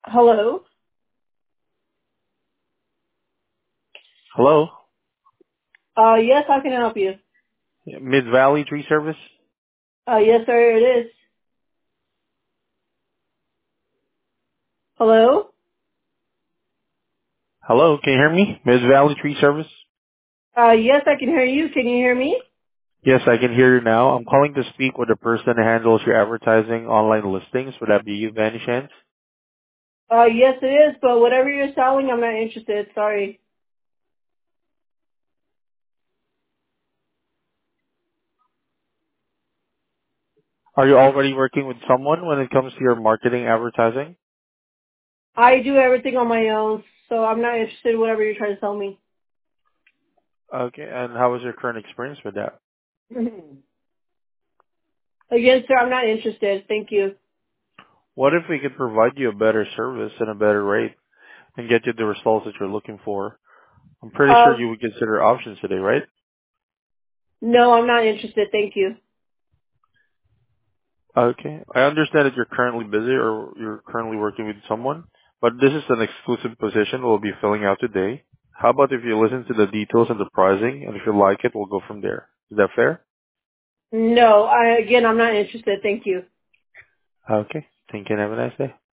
Hello. Hello? Yes, how can I help you? Mid Valley Tree Service? Yes, sir, it is. Hello. Hello, can you hear me? Mid Valley Tree Service? Yes, I can hear you. Can you hear me? Yes, I can hear you now. I'm calling to speak with the person who handles your advertising online listings. Would that be you by any chance? Yes, it is. But whatever you're selling, I'm not interested. Sorry. Are you already working with someone when it comes to your marketing advertising? I do everything on my own, so I'm not interested in whatever you're trying to sell me. Okay, and how was your current experience with that? Again, sir, I'm not interested. Thank you. What if we could provide you a better service and a better rate and get you the results that you're looking for? I'm pretty sure Uh, you would consider options today, right? no, I'm not interested. Thank you. Okay. I understand that you're currently busy or you're currently working with someone, but this is an exclusive position we'll be filling out today. How about if you listen to the details and the pricing, and if you like it, we'll go from there. Is that fair? No, I'm not interested. Thank you. Okay. Thank you and have a nice day.